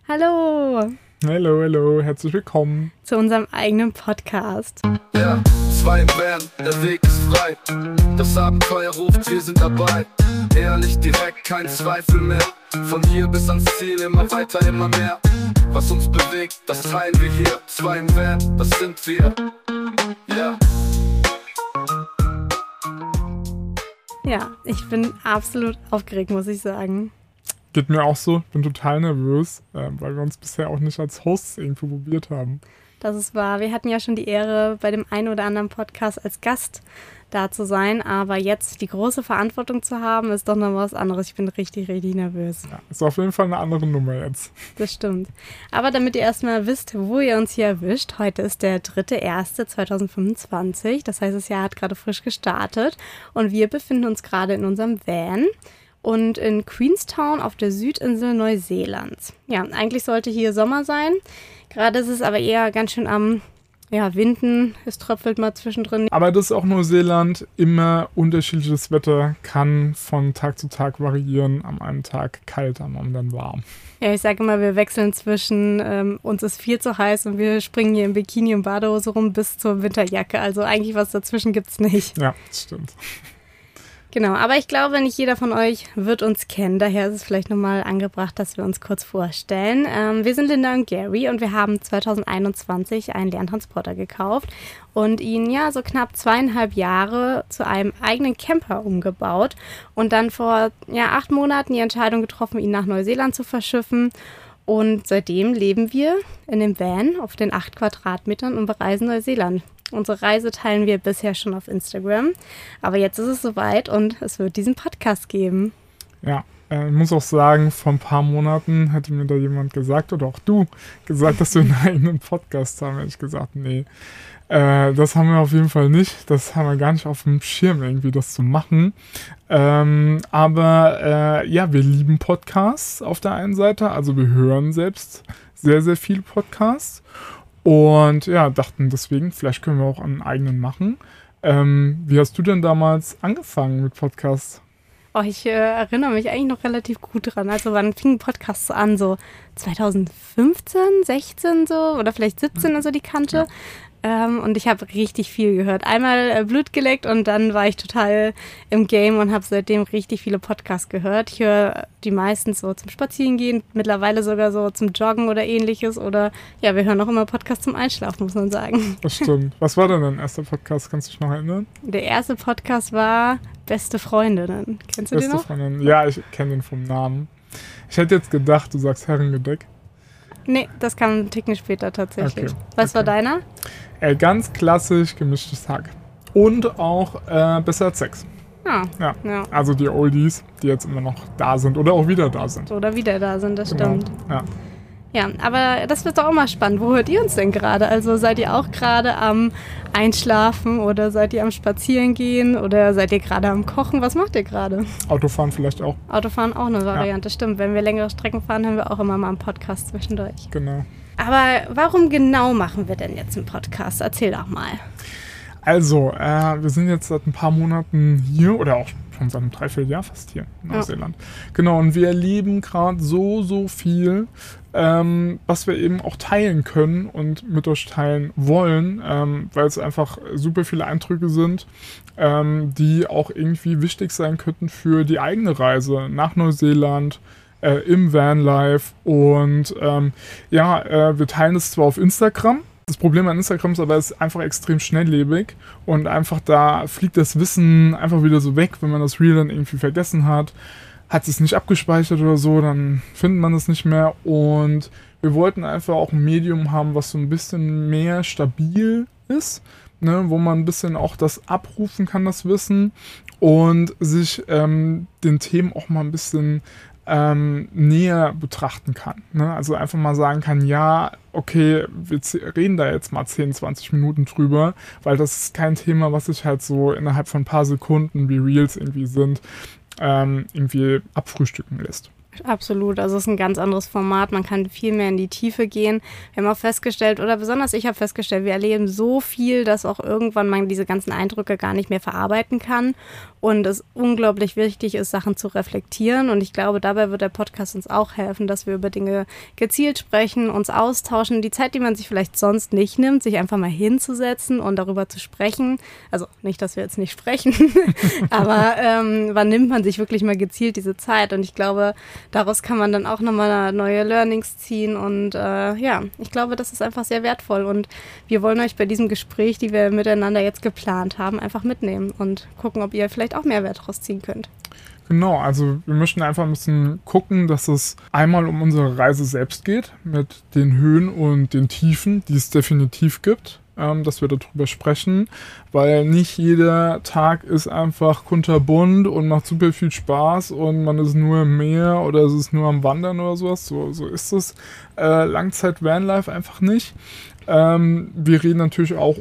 Hallo Hallo, herzlich willkommen zu unserem eigenen Podcast. Ja, 2 im Van, der Weg ist frei. Das Abenteuer ruft, wir sind dabei. Ehrlich, direkt, kein Zweifel mehr. Von hier bis ans Ziel, immer weiter, immer mehr. Was uns bewegt, das teilen wir hier. 2 im Van, das sind wir. Ja. Ja, ich bin absolut aufgeregt, muss ich sagen. Geht mir auch so, bin total nervös, weil wir uns bisher auch nicht als Hosts irgendwie probiert haben. Das ist wahr. Wir hatten ja schon die Ehre, bei dem einen oder anderen Podcast als Gast da zu sein, aber jetzt die große Verantwortung zu haben, ist doch noch was anderes. Ich bin richtig nervös. Ja, ist auf jeden Fall eine andere Nummer jetzt. Das stimmt. Aber damit ihr erstmal wisst, wo ihr uns hier erwischt, heute ist der 3.1.2025. Das heißt, das Jahr hat gerade frisch gestartet und wir befinden uns gerade in unserem Van und in Queenstown auf der Südinsel Neuseelands. Ja, eigentlich sollte hier Sommer sein. Gerade ist es aber eher ganz schön am Winden. Es tröpfelt mal zwischendrin. Aber das ist auch Neuseeland. Immer unterschiedliches Wetter, kann von Tag zu Tag variieren. Am einen Tag kalt, am anderen warm. Ja, ich sage immer, wir wechseln zwischen uns ist viel zu heiß und wir springen hier im Bikini und Badehose rum bis zur Winterjacke. Also eigentlich was dazwischen gibt's nicht. Ja, das stimmt. Genau, aber ich glaube, nicht jeder von euch wird uns kennen. Daher ist es vielleicht nochmal angebracht, dass wir uns kurz vorstellen. Wir sind Linda und Gary und wir haben 2021 einen Lerntransporter gekauft und ihn so knapp 2,5 Jahre zu einem eigenen Camper umgebaut und dann vor 8 Monaten die Entscheidung getroffen, ihn nach Neuseeland zu verschiffen. Und seitdem leben wir in dem Van auf den 8 Quadratmetern und bereisen Neuseeland. Unsere Reise teilen wir bisher schon auf Instagram, aber jetzt ist es soweit und es wird diesen Podcast geben. Ja, ich muss auch sagen, vor ein paar Monaten hätte mir da jemand gesagt, oder auch du, gesagt, dass wir einen eigenen Podcast haben. Hätte ich gesagt, nee, das haben wir auf jeden Fall nicht. Das haben wir gar nicht auf dem Schirm, irgendwie das zu machen. Aber wir lieben Podcasts auf der einen Seite. Also wir hören selbst sehr viele Podcasts. Und dachten deswegen, vielleicht können wir auch einen eigenen machen. Wie hast du denn damals angefangen mit Podcasts? Oh, ich erinnere mich eigentlich noch relativ gut dran. Also wann fingen Podcasts so an? So 2015, 16 so oder vielleicht 17 also die Kante. Ja. Und ich habe richtig viel gehört. Einmal Blut geleckt und dann war ich total im Game und habe seitdem richtig viele Podcasts gehört. Ich höre die meistens so zum Spazierengehen, mittlerweile sogar so zum Joggen oder ähnliches. Oder wir hören auch immer Podcasts zum Einschlafen, muss man sagen. Das stimmt. Was war denn dein erster Podcast? Kannst du dich noch erinnern? Der erste Podcast war Beste Freundinnen. Kennst du den noch? Beste Freundinnen. Ja, ich kenne den vom Namen. Ich hätte jetzt gedacht, du sagst Herrengedeck. Nee, das kam einen Ticken später tatsächlich. Okay. Was war deiner? Ganz klassisch gemischtes Hack. Und auch Besser als Sex. Ja. Also die Oldies, die jetzt immer noch da sind oder auch wieder da sind. Das stimmt. Ja. Ja, aber das wird doch auch mal spannend. Wo hört ihr uns denn gerade? Also seid ihr auch gerade am Einschlafen oder seid ihr am Spazierengehen oder seid ihr gerade am Kochen? Was macht ihr gerade? Autofahren vielleicht auch. Autofahren auch eine Variante, stimmt. Wenn wir längere Strecken fahren, haben wir auch immer mal einen Podcast zwischendurch. Genau. Aber warum genau machen wir denn jetzt einen Podcast? Erzähl doch mal. Also, wir sind jetzt seit ein paar Monaten hier oder auch schon seit einem Dreivierteljahr fast hier in Neuseeland. Genau, und wir erleben gerade so viel, was wir eben auch teilen können und mit euch teilen wollen, weil es einfach super viele Eindrücke sind, die auch irgendwie wichtig sein könnten für die eigene Reise nach Neuseeland, im Vanlife und wir teilen es zwar auf Instagram. Das Problem an Instagram ist aber, es ist einfach extrem schnelllebig und einfach da fliegt das Wissen einfach wieder so weg, wenn man das Reel dann irgendwie vergessen hat es nicht abgespeichert oder so, dann findet man es nicht mehr und wir wollten einfach auch ein Medium haben, was so ein bisschen mehr stabil ist, ne, wo man ein bisschen auch das abrufen kann, das Wissen und sich den Themen auch mal ein bisschen näher betrachten kann. Ne? Also einfach mal sagen kann, ja, okay, wir reden da jetzt mal 10, 20 Minuten drüber, weil das ist kein Thema, was sich halt so innerhalb von ein paar Sekunden, wie Reels irgendwie sind, irgendwie abfrühstücken lässt. Absolut, also es ist ein ganz anderes Format, man kann viel mehr in die Tiefe gehen. Wir haben auch festgestellt, oder besonders ich habe festgestellt, wir erleben so viel, dass auch irgendwann man diese ganzen Eindrücke gar nicht mehr verarbeiten kann und es unglaublich wichtig ist, Sachen zu reflektieren und ich glaube, dabei wird der Podcast uns auch helfen, dass wir über Dinge gezielt sprechen, uns austauschen, die Zeit, die man sich vielleicht sonst nicht nimmt, sich einfach mal hinzusetzen und darüber zu sprechen. Also nicht, dass wir jetzt nicht sprechen, aber wann nimmt man sich wirklich mal gezielt diese Zeit und ich glaube, daraus kann man dann auch nochmal neue Learnings ziehen und ich glaube, das ist einfach sehr wertvoll und wir wollen euch bei diesem Gespräch, die wir miteinander jetzt geplant haben, einfach mitnehmen und gucken, ob ihr vielleicht auch Mehrwert daraus ziehen könnt. Genau, also wir möchten einfach ein bisschen gucken, dass es einmal um unsere Reise selbst geht, mit den Höhen und den Tiefen, die es definitiv gibt. Dass wir darüber sprechen, weil nicht jeder Tag ist einfach kunterbunt und macht super viel Spaß und man ist nur im Meer oder es ist nur am Wandern oder sowas. So ist es Langzeit-Vanlife einfach nicht. Wir reden natürlich auch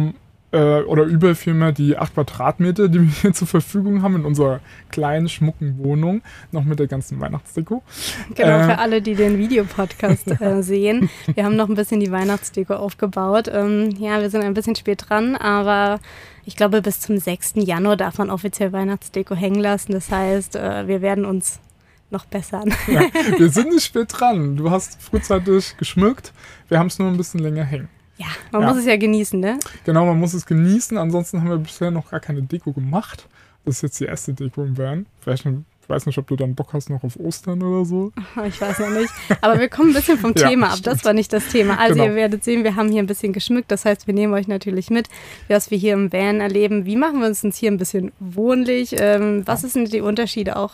über vielmehr die 8 Quadratmeter, die wir hier zur Verfügung haben in unserer kleinen, schmucken Wohnung, noch mit der ganzen Weihnachtsdeko. Genau, für alle, die den Videopodcast sehen. Wir haben noch ein bisschen die Weihnachtsdeko aufgebaut. Wir sind ein bisschen spät dran, aber ich glaube, bis zum 6. Januar darf man offiziell Weihnachtsdeko hängen lassen. Das heißt, wir werden uns noch bessern. Ja, wir sind nicht spät dran. Du hast frühzeitig geschmückt. Wir haben es nur ein bisschen länger hängen. Ja, man muss es ja genießen, ne? Genau, man muss es genießen. Ansonsten haben wir bisher noch gar keine Deko gemacht. Das ist jetzt die erste Deko im Van. Ich weiß nicht, ob du dann Bock hast noch auf Ostern oder so. Ich weiß noch nicht. Aber wir kommen ein bisschen vom Thema ab. Das war nicht das Thema. Also genau. Ihr werdet sehen, wir haben hier ein bisschen geschmückt. Das heißt, wir nehmen euch natürlich mit, was wir hier im Van erleben. Wie machen wir uns hier ein bisschen wohnlich? Was sind die Unterschiede auch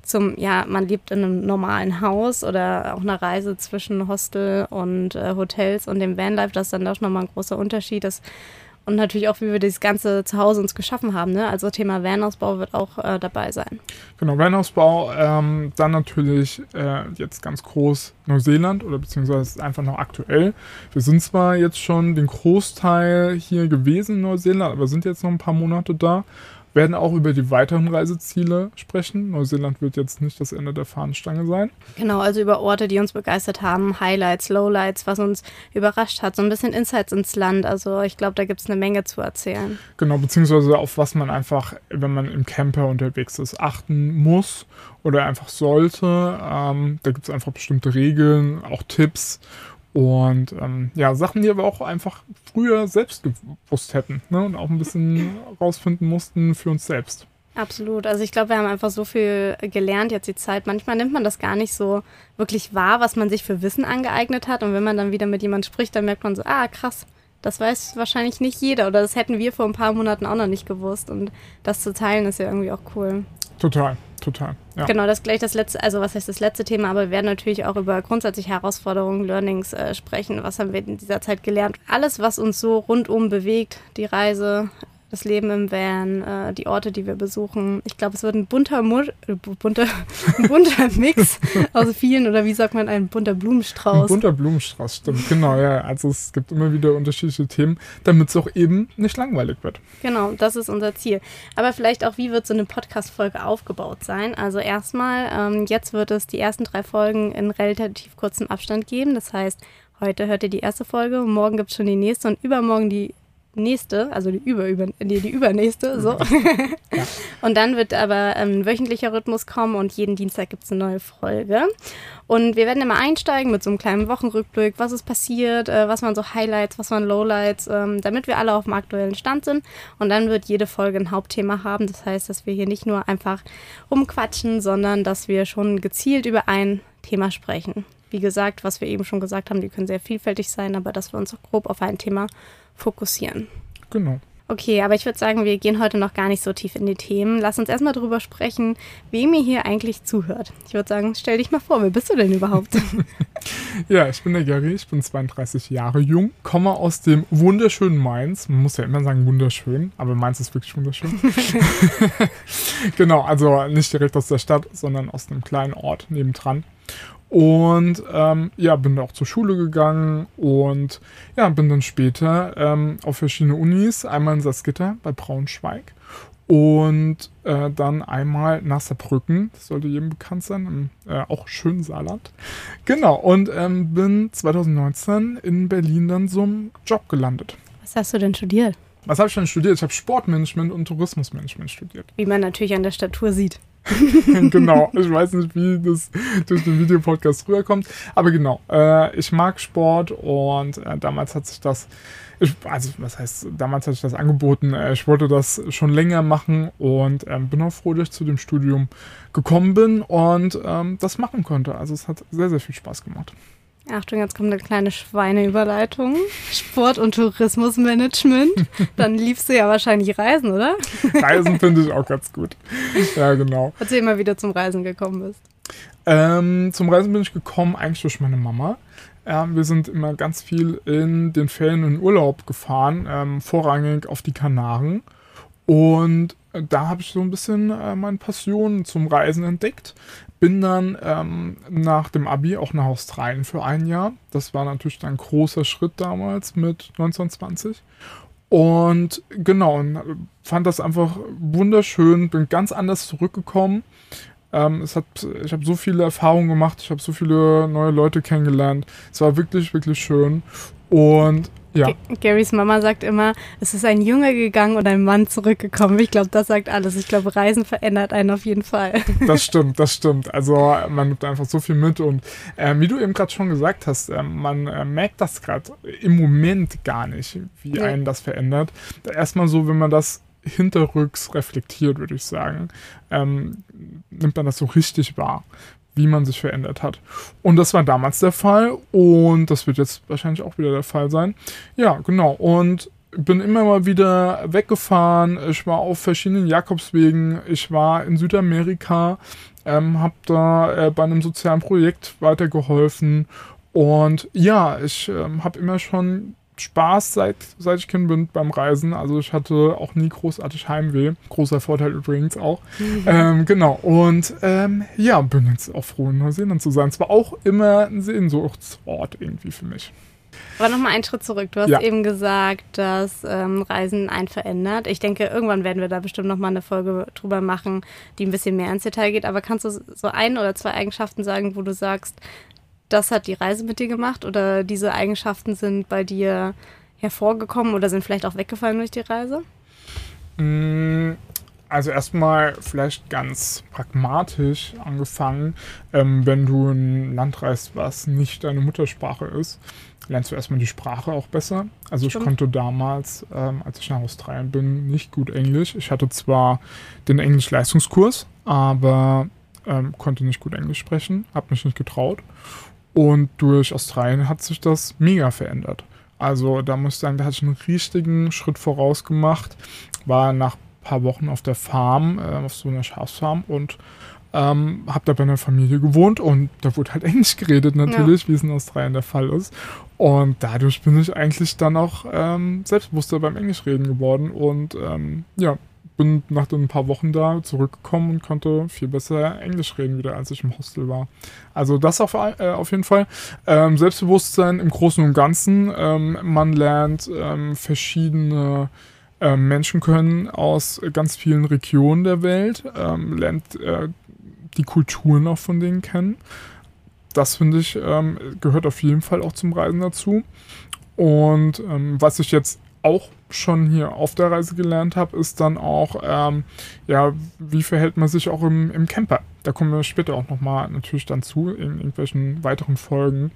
man lebt in einem normalen Haus oder auch eine Reise zwischen Hostel und Hotels und dem Vanlife. Das ist dann doch nochmal ein großer Unterschied. Und natürlich auch, wie wir das ganze Zuhause uns geschaffen haben. Ne? Also Thema Vanausbau wird auch dabei sein. Genau, Vanausbau. Dann natürlich jetzt ganz groß Neuseeland oder beziehungsweise einfach noch aktuell. Wir sind zwar jetzt schon den Großteil hier gewesen in Neuseeland, aber sind jetzt noch ein paar Monate da. Werden auch über die weiteren Reiseziele sprechen. Neuseeland wird jetzt nicht das Ende der Fahnenstange sein. Genau, also über Orte, die uns begeistert haben, Highlights, Lowlights, was uns überrascht hat, so ein bisschen Insights ins Land. Also ich glaube, da gibt es eine Menge zu erzählen. Genau, beziehungsweise auf was man einfach, wenn man im Camper unterwegs ist, achten muss oder einfach sollte. Da gibt es einfach bestimmte Regeln, auch Tipps. Und Sachen, die wir auch einfach früher selbst gewusst hätten, ne? Und auch ein bisschen rausfinden mussten für uns selbst. Absolut. Also ich glaube, wir haben einfach so viel gelernt jetzt die Zeit. Manchmal nimmt man das gar nicht so wirklich wahr, was man sich für Wissen angeeignet hat. Und wenn man dann wieder mit jemandem spricht, dann merkt man so, krass, das weiß wahrscheinlich nicht jeder. Oder das hätten wir vor ein paar Monaten auch noch nicht gewusst. Und das zu teilen ist ja irgendwie auch cool. Total. Ja. Genau, das ist gleich das letzte, also was heißt das letzte Thema, aber wir werden natürlich auch über grundsätzliche Herausforderungen, Learnings sprechen. Was haben wir in dieser Zeit gelernt? Alles, was uns so rundum bewegt, die Reise, das Leben im Van, die Orte, die wir besuchen. Ich glaube, es wird ein bunter Mix aus vielen, oder wie sagt man, ein bunter Blumenstrauß. Ein bunter Blumenstrauß, stimmt, genau, ja. Also es gibt immer wieder unterschiedliche Themen, damit es auch eben nicht langweilig wird. Genau, das ist unser Ziel. Aber vielleicht auch, wie wird so eine Podcast-Folge aufgebaut sein? Also erstmal, jetzt wird es die ersten 3 Folgen in relativ kurzem Abstand geben. Das heißt, heute hört ihr die erste Folge, morgen gibt es schon die nächste und übermorgen die nächste, also die übernächste, so. Ja. Und dann wird aber ein wöchentlicher Rhythmus kommen und jeden Dienstag gibt es eine neue Folge. Und wir werden immer einsteigen mit so einem kleinen Wochenrückblick, was ist passiert, was waren so Highlights, was waren Lowlights, damit wir alle auf dem aktuellen Stand sind. Und dann wird jede Folge ein Hauptthema haben. Das heißt, dass wir hier nicht nur einfach rumquatschen, sondern dass wir schon gezielt über ein Thema sprechen. Wie gesagt, was wir eben schon gesagt haben, die können sehr vielfältig sein, aber dass wir uns auch grob auf ein Thema fokussieren. Genau. Okay, aber ich würde sagen, wir gehen heute noch gar nicht so tief in die Themen. Lass uns erstmal darüber sprechen, wem ihr hier eigentlich zuhört. Ich würde sagen, stell dich mal vor, wer bist du denn überhaupt? Ja, ich bin der Gary, ich bin 32 Jahre jung, komme aus dem wunderschönen Mainz. Man muss ja immer sagen wunderschön, aber Mainz ist wirklich wunderschön. Genau, also nicht direkt aus der Stadt, sondern aus einem kleinen Ort nebendran. Und bin auch zur Schule gegangen und bin dann später auf verschiedene Unis, einmal in Salzgitter bei Braunschweig Und dann einmal nach Saarbrücken, das sollte jedem bekannt sein, auch schön Saarland. Genau, und bin 2019 in Berlin dann so einen Job gelandet. Was hast du denn studiert? Was habe ich denn studiert? Ich habe Sportmanagement und Tourismusmanagement studiert. Wie man natürlich an der Statur sieht. Genau, ich weiß nicht, wie das durch den Videopodcast rüberkommt, aber genau, ich mag Sport und damals hat sich das, damals hatte ich das angeboten, ich wollte das schon länger machen und bin auch froh, dass ich zu dem Studium gekommen bin und das machen konnte. Also es hat sehr, sehr viel Spaß gemacht. Achtung, jetzt kommt eine kleine Schweineüberleitung. Sport- und Tourismusmanagement. Dann liebst du ja wahrscheinlich Reisen, oder? Reisen finde ich auch ganz gut. Ja, genau. Als du immer wieder zum Reisen gekommen bist. Zum Reisen bin ich gekommen eigentlich durch meine Mama. Wir sind immer ganz viel in den Ferien in Urlaub gefahren, vorrangig auf die Kanaren. Und da habe ich so ein bisschen meine Passion zum Reisen entdeckt. Bin dann nach dem Abi auch nach Australien für ein Jahr. Das war natürlich dann ein großer Schritt damals mit 19, 20. Und genau, und fand das einfach wunderschön, bin ganz anders zurückgekommen. Ich habe so viele Erfahrungen gemacht, ich habe so viele neue Leute kennengelernt. Es war wirklich, wirklich schön. Und ja. Garys Mama sagt immer, es ist ein Junge gegangen und ein Mann zurückgekommen. Ich glaube, das sagt alles. Ich glaube, Reisen verändert einen auf jeden Fall. Das stimmt. Also man nimmt einfach so viel mit und wie du eben gerade schon gesagt hast, man merkt das gerade im Moment gar nicht, wie einen das verändert. Erstmal so, wenn man das hinterrücks reflektiert, würde ich sagen, nimmt man das so richtig wahr, wie man sich verändert hat. Und das war damals der Fall und das wird jetzt wahrscheinlich auch wieder der Fall sein. Ja, genau. Und bin immer mal wieder weggefahren. Ich war auf verschiedenen Jakobswegen. Ich war in Südamerika, habe da bei einem sozialen Projekt weitergeholfen. Und ja, ich habe immer schon Spaß, seit ich Kind bin beim Reisen. Also ich hatte auch nie großartig Heimweh. Großer Vorteil übrigens auch. Genau. Und ja, bin jetzt auch froh, in Neuseeland zu sein. Es war auch immer ein Sehnsuchtsort irgendwie für mich. Aber nochmal einen Schritt zurück. Du hast eben gesagt, dass Reisen einen verändert. Ich denke, irgendwann werden wir da bestimmt nochmal eine Folge drüber machen, die ein bisschen mehr ins Detail geht. Aber kannst du so ein oder zwei Eigenschaften sagen, wo du sagst, das hat die Reise mit dir gemacht oder diese Eigenschaften sind bei dir hervorgekommen oder sind vielleicht auch weggefallen durch die Reise? Also erstmal vielleicht ganz pragmatisch angefangen, wenn du in ein Land reist, was nicht deine Muttersprache ist, lernst du erstmal die Sprache auch besser. Also ich konnte damals, als ich nach Australien bin, nicht gut Englisch. Ich hatte zwar den Englisch-Leistungskurs, aber konnte nicht gut Englisch sprechen, habe mich nicht getraut. Und durch Australien hat sich das mega verändert. Also da muss ich sagen, da hatte ich einen richtigen Schritt voraus gemacht. War nach ein paar Wochen auf der Farm, auf so einer Schafsfarm und habe da bei einer Familie gewohnt und da wurde halt Englisch geredet natürlich, wie es in Australien der Fall ist. Und dadurch bin ich eigentlich dann auch selbstbewusster beim Englischreden geworden und ja, bin nach ein paar Wochen da zurückgekommen und konnte viel besser Englisch reden wieder, als ich im Hostel war. Also das auf jeden Fall. Selbstbewusstsein im Großen und Ganzen. Man lernt verschiedene Menschen können aus ganz vielen Regionen der Welt, lernt die Kulturen auch von denen kennen. Das finde ich gehört auf jeden Fall auch zum Reisen dazu. Und was ich jetzt auch schon hier auf der Reise gelernt habe, ist dann auch, wie verhält man sich auch im Camper? Da kommen wir später auch nochmal natürlich dann zu, in irgendwelchen weiteren Folgen.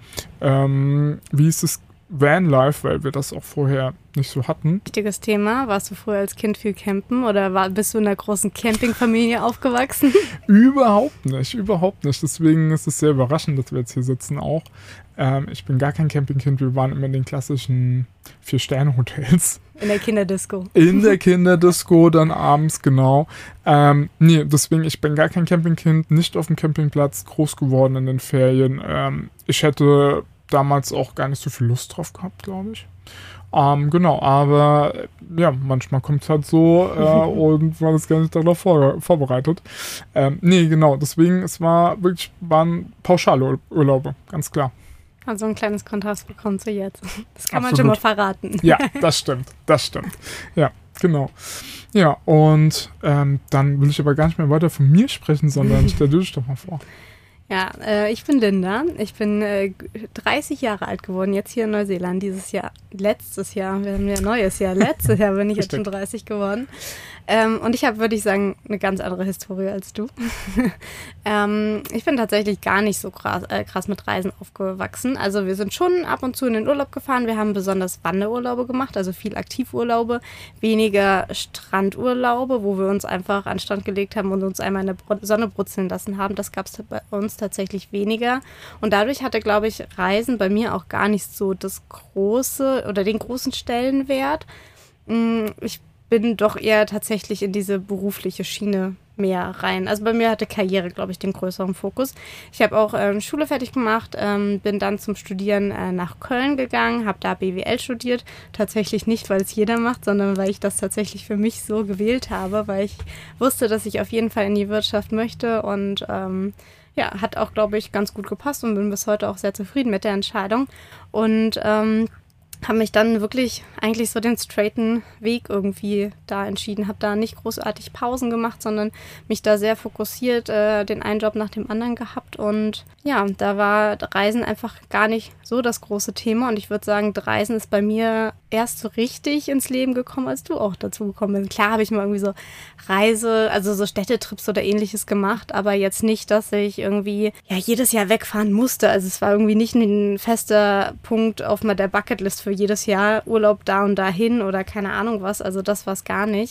Wie ist es Vanlife, weil wir das auch vorher nicht so hatten. Wichtiges Thema. Warst du früher als Kind viel campen oder bist du in einer großen Campingfamilie aufgewachsen? Überhaupt nicht. Deswegen ist es sehr überraschend, dass wir jetzt hier sitzen auch. Ich bin gar kein Campingkind. Wir waren immer in den klassischen 4-Sterne-Hotels. In der Kinderdisco. In der Kinderdisco dann abends, genau. Deswegen, ich bin gar kein Campingkind, nicht auf dem Campingplatz groß geworden in den Ferien. Ich hätte damals auch gar nicht so viel Lust drauf gehabt, glaube ich. Genau, aber ja, manchmal kommt es halt so und man ist gar nicht darauf vorbereitet. Genau, deswegen, waren Pauschalurlaube, ganz klar. Also ein kleines Kontrast bekommen zu jetzt. Das kann man schon mal verraten. Ja, das stimmt. Ja. Genau. Ja, und dann will ich aber gar nicht mehr weiter von mir sprechen, sondern stell du dich doch mal vor. Ja, ich bin Linda. Ich bin 30 Jahre alt geworden, jetzt hier in Neuseeland letztes Jahr, wir haben ja ein neues Jahr, letztes Jahr bin ich jetzt schon 30 geworden. Und ich habe, würde ich sagen, eine ganz andere Historie als du. Ich bin tatsächlich gar nicht so krass mit Reisen aufgewachsen. Also wir sind schon ab und zu in den Urlaub gefahren. Wir haben besonders Wanderurlaube gemacht, also viel Aktivurlaube, weniger Strandurlaube, wo wir uns einfach an den Strand gelegt haben und uns einmal in der Sonne brutzeln lassen haben. Das gab es bei uns tatsächlich weniger. Und dadurch hatte, glaube ich, Reisen bei mir auch gar nicht so das große oder den großen Stellenwert. Ich bin doch eher tatsächlich in diese berufliche Schiene mehr rein. Also bei mir hatte Karriere, glaube ich, den größeren Fokus. Ich habe auch Schule fertig gemacht, bin dann zum Studieren nach Köln gegangen, habe da BWL studiert. Tatsächlich nicht, weil es jeder macht, sondern weil ich das tatsächlich für mich so gewählt habe, weil ich wusste, dass ich auf jeden Fall in die Wirtschaft möchte und ja, hat auch, glaube ich, ganz gut gepasst und bin bis heute auch sehr zufrieden mit der Entscheidung. Und habe mich dann wirklich eigentlich so den straighten Weg irgendwie da entschieden. Habe da nicht großartig Pausen gemacht, sondern mich da sehr fokussiert den einen Job nach dem anderen gehabt. Und ja, da war Reisen einfach gar nicht so das große Thema. Und ich würde sagen, Reisen ist bei mir erst so richtig ins Leben gekommen, als du auch dazu gekommen bist. Klar habe ich mal irgendwie so also so Städtetrips oder ähnliches gemacht, aber jetzt nicht, dass ich irgendwie jedes Jahr wegfahren musste. Also es war irgendwie nicht ein fester Punkt auf der Bucketlist für jedes Jahr Urlaub da und dahin oder keine Ahnung was. Also das war es gar nicht.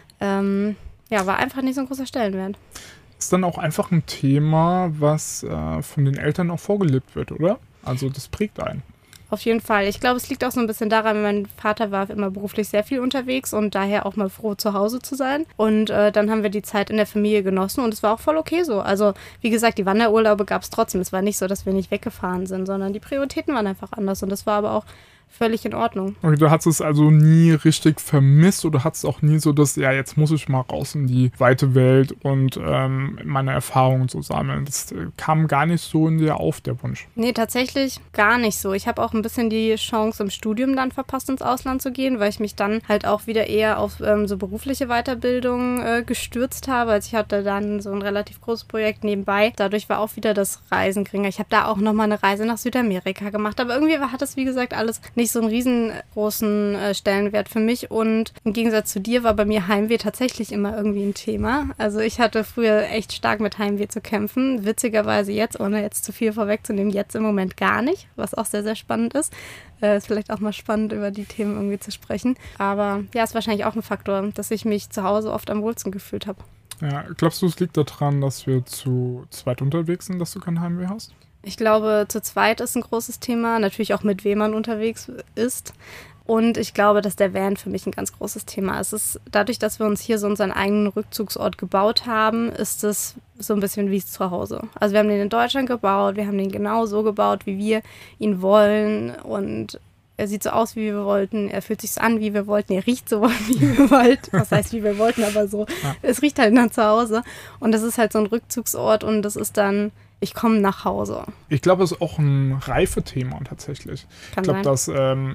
War einfach nicht so ein großer Stellenwert. Ist dann auch einfach ein Thema, was von den Eltern auch vorgelebt wird, oder? Also das prägt einen. Auf jeden Fall. Ich glaube, es liegt auch so ein bisschen daran, mein Vater war immer beruflich sehr viel unterwegs und daher auch mal froh, zu Hause zu sein. Und dann haben wir die Zeit in der Familie genossen und es war auch voll okay so. Also wie gesagt, die Wanderurlaube gab es trotzdem. Es war nicht so, dass wir nicht weggefahren sind, sondern die Prioritäten waren einfach anders und das war aber auch völlig in Ordnung. Okay, du hast es also nie richtig vermisst oder hattest auch nie so das, jetzt muss ich mal raus in die weite Welt und meine Erfahrungen so sammeln. Das kam gar nicht so in dir auf, der Wunsch. Nee, tatsächlich gar nicht so. Ich habe auch ein bisschen die Chance im Studium dann verpasst, ins Ausland zu gehen, weil ich mich dann halt auch wieder eher auf so berufliche Weiterbildung gestürzt habe. Also ich hatte dann so ein relativ großes Projekt nebenbei. Dadurch war auch wieder das Reisen geringer. Ich habe da auch nochmal eine Reise nach Südamerika gemacht, aber irgendwie hat das, wie gesagt, alles nicht so einen riesengroßen Stellenwert für mich und im Gegensatz zu dir war bei mir Heimweh tatsächlich immer irgendwie ein Thema. Also ich hatte früher echt stark mit Heimweh zu kämpfen. Witzigerweise jetzt, ohne jetzt zu viel vorwegzunehmen, jetzt im Moment gar nicht, was auch sehr, sehr spannend ist. Ist vielleicht auch mal spannend, über die Themen irgendwie zu sprechen. Aber ja, ist wahrscheinlich auch ein Faktor, dass ich mich zu Hause oft am wohlsten gefühlt habe. Ja, glaubst du, es liegt daran, dass wir zu zweit unterwegs sind, dass du kein Heimweh hast? Ich glaube, zu zweit ist ein großes Thema, natürlich auch mit wem man unterwegs ist. Und ich glaube, dass der Van für mich ein ganz großes Thema ist. Es ist dadurch, dass wir uns hier so unseren eigenen Rückzugsort gebaut haben, ist es so ein bisschen wie zu Hause. Also wir haben den in Deutschland gebaut, wir haben den genau so gebaut, wie wir ihn wollen und er sieht so aus, wie wir wollten, er fühlt sich so an, wie wir wollten, er riecht so, wie wir wollten. Was heißt, wie wir wollten, aber so. Ja. Es riecht halt nach zu Hause und das ist halt so ein Rückzugsort und das ist dann, ich komme nach Hause. Ich glaube, es ist auch ein Reifethema tatsächlich. Kann ich glaube, dass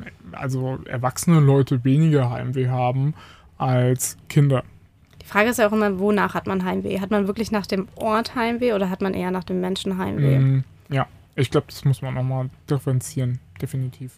also erwachsene Leute weniger Heimweh haben als Kinder. Die Frage ist ja auch immer, wonach hat man Heimweh? Hat man wirklich nach dem Ort Heimweh oder hat man eher nach dem Menschen Heimweh? Ja, ich glaube, das muss man nochmal differenzieren, definitiv.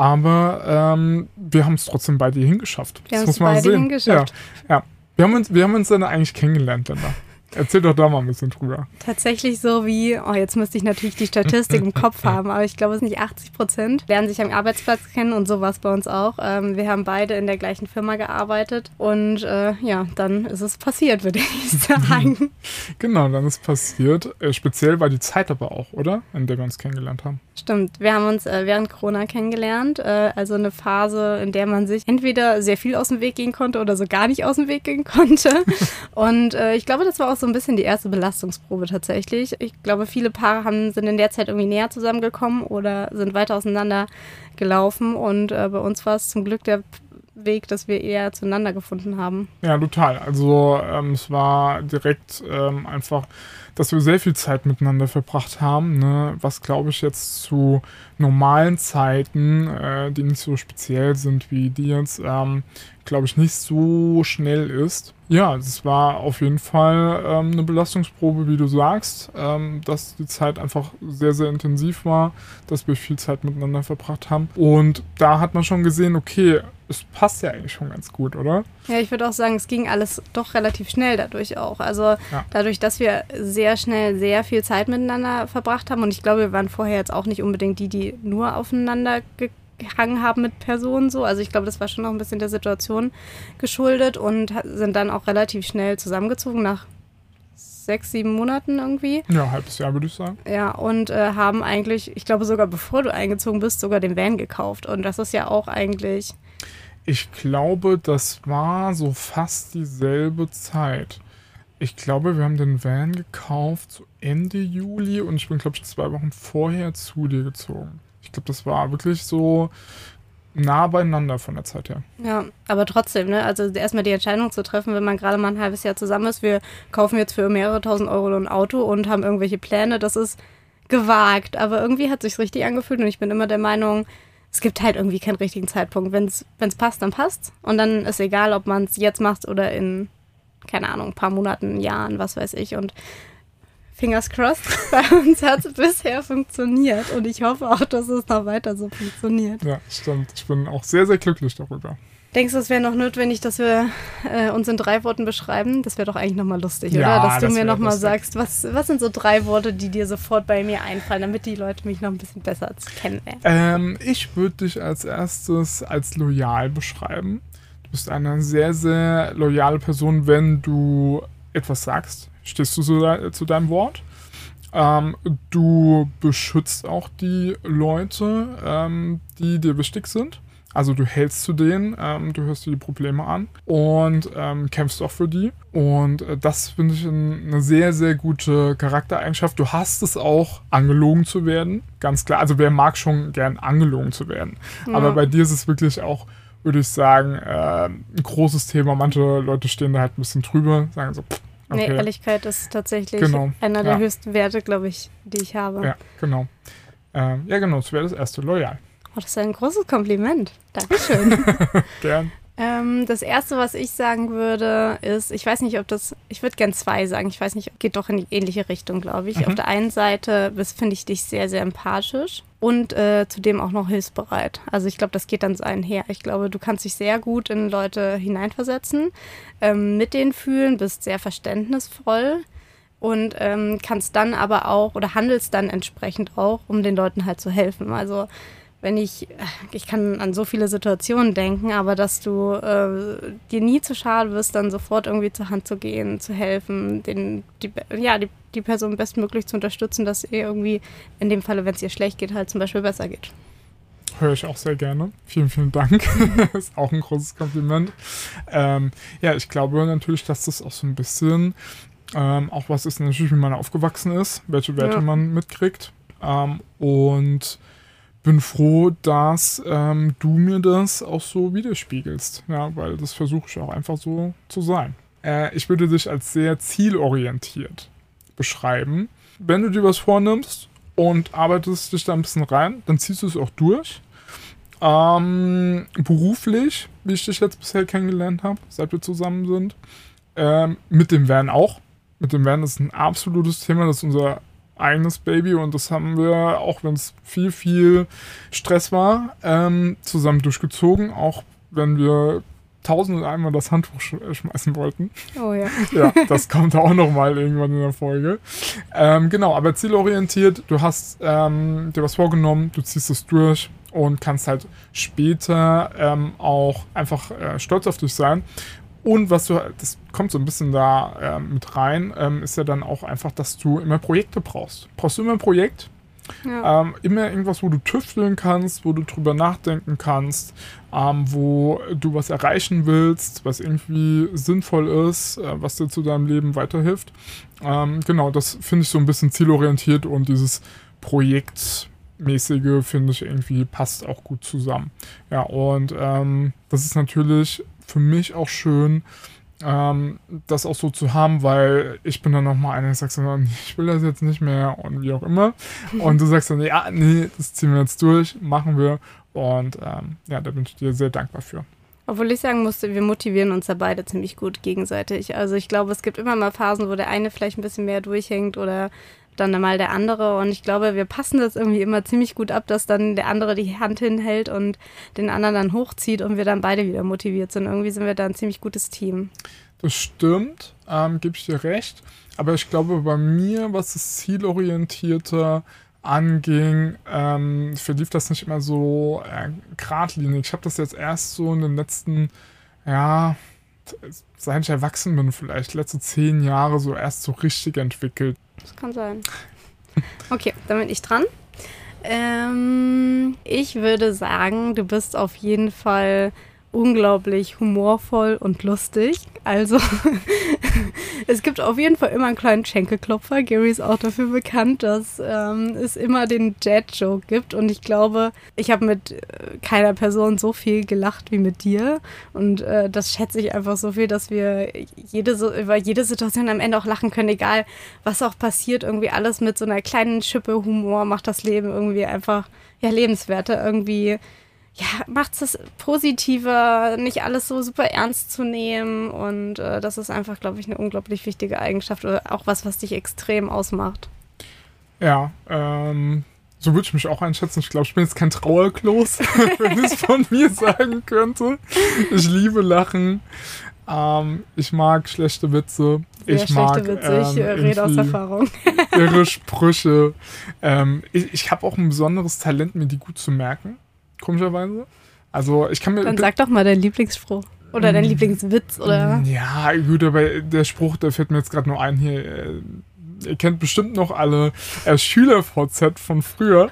Aber wir haben es trotzdem beide hier hingeschafft. Wir haben es beide hingeschafft. Ja. Wir haben uns dann eigentlich kennengelernt, Linda. Erzähl doch da mal ein bisschen drüber. Tatsächlich so wie, jetzt müsste ich natürlich die Statistik im Kopf haben, aber ich glaube, es sind nicht 80%, lernen sich am Arbeitsplatz kennen und so war es bei uns auch. Wir haben beide in der gleichen Firma gearbeitet und dann ist es passiert, würde ich sagen. Genau, dann ist es passiert. Speziell war die Zeit aber auch, oder? In der wir uns kennengelernt haben. Stimmt, wir haben uns während Corona kennengelernt, also eine Phase, in der man sich entweder sehr viel aus dem Weg gehen konnte oder so gar nicht aus dem Weg gehen konnte. Und ich glaube, das war auch so ein bisschen die erste Belastungsprobe tatsächlich. Ich glaube, viele Paare sind in der Zeit irgendwie näher zusammengekommen oder sind weiter auseinander gelaufen und bei uns war es zum Glück der Weg, dass wir eher zueinander gefunden haben. Ja, total. Also es war direkt einfach, dass wir sehr viel Zeit miteinander verbracht haben, ne? Was, glaube ich, jetzt zu normalen Zeiten, die nicht so speziell sind wie die jetzt, glaube ich, nicht so schnell ist. Ja, es war auf jeden Fall eine Belastungsprobe, wie du sagst, dass die Zeit einfach sehr, sehr intensiv war, dass wir viel Zeit miteinander verbracht haben. Und da hat man schon gesehen, okay, es passt ja eigentlich schon ganz gut, oder? Ja, ich würde auch sagen, es ging alles doch relativ schnell dadurch auch. Also dadurch, dass wir sehr schnell sehr viel Zeit miteinander verbracht haben. Und ich glaube, wir waren vorher jetzt auch nicht unbedingt die nur aufeinander gehangen haben mit Personen so. Also ich glaube, das war schon noch ein bisschen der Situation geschuldet und sind dann auch relativ schnell zusammengezogen nach 6, 7 Monaten irgendwie. Ja, halbes Jahr würde ich sagen. Ja, und haben eigentlich, ich glaube sogar bevor du eingezogen bist, sogar den Van gekauft. Und das ist ja auch eigentlich... Ich glaube, das war so fast dieselbe Zeit. Ich glaube, wir haben den Van gekauft so Ende Juli und ich bin, glaube ich, 2 Wochen vorher zu dir gezogen. Ich glaube, das war wirklich so nah beieinander von der Zeit her. Ja, aber trotzdem, ne? Also erstmal die Entscheidung zu treffen, wenn man gerade mal ein halbes Jahr zusammen ist, wir kaufen jetzt für mehrere tausend Euro ein Auto und haben irgendwelche Pläne, das ist gewagt. Aber irgendwie hat es sich richtig angefühlt und ich bin immer der Meinung, es gibt halt irgendwie keinen richtigen Zeitpunkt. Wenn es passt, dann passt. Und dann ist egal, ob man es jetzt macht oder in, keine Ahnung, ein paar Monaten, Jahren, was weiß ich. Und fingers crossed, bei uns hat es bisher funktioniert. Und ich hoffe auch, dass es noch weiter so funktioniert. Ja, stimmt. Ich bin auch sehr, sehr glücklich darüber. Denkst du, es wäre noch notwendig, dass wir uns in 3 Worten beschreiben? Das wäre doch eigentlich nochmal lustig, ja, oder? Dass du das mir nochmal lustig. sagst, was sind so 3 Worte, die dir sofort bei mir einfallen, damit die Leute mich noch ein bisschen besser kennenlernen? Ich würde dich als erstes als loyal beschreiben. Du bist eine sehr, sehr loyale Person, wenn du etwas sagst. Stehst du zu deinem Wort? Du beschützt auch die Leute, die dir wichtig sind. Also du hältst zu denen, du hörst dir die Probleme an und kämpfst auch für die. Und das finde ich eine sehr, sehr gute Charaktereigenschaft. Du hast es auch, angelogen zu werden, ganz klar. Also wer mag schon gern angelogen zu werden. Ja. Aber bei dir ist es wirklich auch, würde ich sagen, ein großes Thema. Manche Leute stehen da halt ein bisschen drüber, sagen so, okay. Nee, Ehrlichkeit ist tatsächlich einer der höchsten Werte, glaube ich, die ich habe. Ja, genau. Genau, das wäre das erste, loyal. Oh, das ist ein großes Kompliment. Dankeschön. Gern. Das Erste, was ich sagen würde, ist, ich weiß nicht, ich würde gern 2 sagen. Ich weiß nicht, geht doch in die ähnliche Richtung, glaube ich. Auf der einen Seite finde ich dich sehr, sehr empathisch und zudem auch noch hilfsbereit. Also ich glaube, das geht dann so einher. Ich glaube, du kannst dich sehr gut in Leute hineinversetzen, mit denen fühlen, bist sehr verständnisvoll und kannst dann aber auch oder handelst dann entsprechend auch, um den Leuten halt zu helfen. Also wenn ich kann an so viele Situationen denken, aber dass du dir nie zu schade wirst, dann sofort irgendwie zur Hand zu gehen, zu helfen, die Person bestmöglich zu unterstützen, dass ihr irgendwie, in dem Falle, wenn es ihr schlecht geht, halt zum Beispiel besser geht. Höre ich auch sehr gerne. Vielen, vielen Dank. Das ist auch ein großes Kompliment. Ich glaube natürlich, dass das auch so ein bisschen auch was ist natürlich, wie man aufgewachsen ist, welche Werte man mitkriegt. Und bin froh, dass du mir das auch so widerspiegelst. Ja, weil das versuche ich auch einfach so zu sein. Ich würde dich als sehr zielorientiert beschreiben. Wenn du dir was vornimmst und arbeitest dich da ein bisschen rein, dann ziehst du es auch durch. Beruflich, wie ich dich jetzt bisher kennengelernt habe, seit wir zusammen sind. Mit dem Van auch. Mit dem Van ist ein absolutes Thema, das ist unser eigenes Baby und das haben wir, auch wenn es viel, viel Stress war, zusammen durchgezogen, auch wenn wir 1000 einmal das Handtuch schmeißen wollten. Oh ja. Ja, das kommt auch nochmal irgendwann in der Folge. Genau, aber zielorientiert, du hast dir was vorgenommen, du ziehst es durch und kannst halt später auch einfach stolz auf dich sein. Und das kommt so ein bisschen da mit rein, ist ja dann auch einfach, dass du immer Projekte brauchst. Brauchst du immer ein Projekt? Ja. Immer irgendwas, wo du tüfteln kannst, wo du drüber nachdenken kannst, wo du was erreichen willst, was irgendwie sinnvoll ist, was dir zu deinem Leben weiterhilft. Genau, das finde ich so ein bisschen zielorientiert und dieses Projekt mäßige, finde ich, irgendwie passt auch gut zusammen. Ja, und das ist natürlich für mich auch schön, das auch so zu haben, weil ich bin dann nochmal einer, der sagt so, ich will das jetzt nicht mehr und wie auch immer. Und du sagst dann, ja, nee, das ziehen wir jetzt durch, machen wir. Und ja, da bin ich dir sehr dankbar für. Obwohl ich sagen musste, wir motivieren uns da beide ziemlich gut gegenseitig. Also ich glaube, es gibt immer mal Phasen, wo der eine vielleicht ein bisschen mehr durchhängt oder dann mal der andere. Und ich glaube, wir passen das irgendwie immer ziemlich gut ab, dass dann der andere die Hand hinhält und den anderen dann hochzieht und wir dann beide wieder motiviert sind. Irgendwie sind wir da ein ziemlich gutes Team. Das stimmt, gebe ich dir recht. Aber ich glaube, bei mir, was das Zielorientierte anging, verlief das nicht immer so geradlinig. Ich habe das jetzt erst so in den letzten, ja, seit ich erwachsen bin vielleicht, letzte 10 Jahre so erst so richtig entwickelt. Das kann sein. Okay, dann bin ich dran. Ich würde sagen, du bist auf jeden Fall unglaublich humorvoll und lustig. Also es gibt auf jeden Fall immer einen kleinen Schenkelklopfer. Gary ist auch dafür bekannt, dass es immer den Dad-Joke gibt. Und ich glaube, ich habe mit keiner Person so viel gelacht wie mit dir. Und das schätze ich einfach so viel, dass wir über jede Situation am Ende auch lachen können. Egal, was auch passiert. Irgendwie alles mit so einer kleinen Schippe Humor macht das Leben irgendwie einfach lebenswerter. Irgendwie macht es positiver, nicht alles so super ernst zu nehmen. Und das ist einfach, glaube ich, eine unglaublich wichtige Eigenschaft oder auch was dich extrem ausmacht. Ja, so würde ich mich auch einschätzen. Ich glaube, ich bin jetzt kein Trauerklos, wenn ich es von mir sagen könnte. Ich liebe Lachen. Ich mag schlechte Witze. Ich rede aus Erfahrung. Irre Sprüche. Ich habe auch ein besonderes Talent, mir die gut zu merken. Komischerweise. Also ich kann mir. Dann sag doch mal deinen Lieblingsspruch. Oder deinen Lieblingswitz, oder? Ja, gut, aber der Spruch, der fällt mir jetzt gerade nur ein hier. Ihr kennt bestimmt noch alle Schüler-VZ von früher.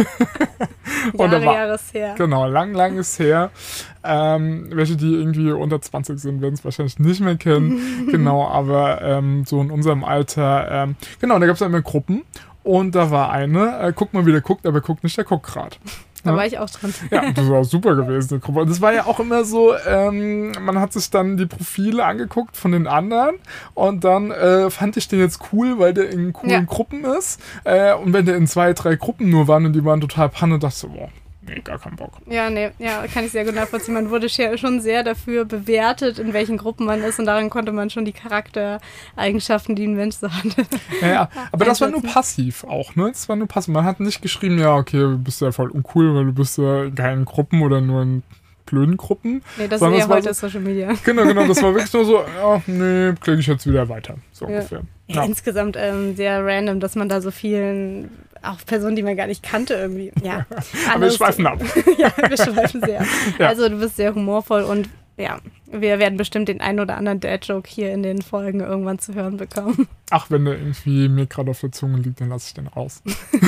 Jahre ist her. Genau, lang ist her. Welche, die irgendwie unter 20 sind, werden es wahrscheinlich nicht mehr kennen. Genau, aber so in unserem Alter. Genau, da gab es immer Gruppen. Und da war eine, guck mal, wie der guckt, aber guckt nicht, der guckt gerade. Da war ich auch dran. Ja, das war auch super gewesen, die Gruppe. Und das war ja auch immer so, man hat sich dann die Profile angeguckt von den anderen und dann fand ich den jetzt cool, weil der in coolen Gruppen ist. Und wenn der in 2, 3 Gruppen nur waren und die waren total Panne, dachte ich so, boah, nee, gar keinen Bock. Ja, kann ich sehr gut nachvollziehen. Man wurde schon sehr dafür bewertet, in welchen Gruppen man ist und daran konnte man schon die Charaktereigenschaften, die ein Mensch so hatte. Ja, aber das war nur passiv auch, ne? Das war nur passiv. Man hat nicht geschrieben, ja, okay, du bist ja voll uncool, weil du bist ja in keinen Gruppen oder nur in blöden Gruppen. Nee, das ist eher heute Social Media. Genau, das war wirklich nur so, ja, nee, klicke ich jetzt wieder weiter. So ungefähr. Ja. Insgesamt sehr random, dass man da so vielen, auch Personen, die man gar nicht kannte irgendwie. Ja. Aber wir schweifen ab. Ja, wir schweifen sehr ab. Ja. Also du bist sehr humorvoll und ja, wir werden bestimmt den einen oder anderen Dad-Joke hier in den Folgen irgendwann zu hören bekommen. Ach, wenn der irgendwie mir gerade auf der Zunge liegt, dann lasse ich den raus.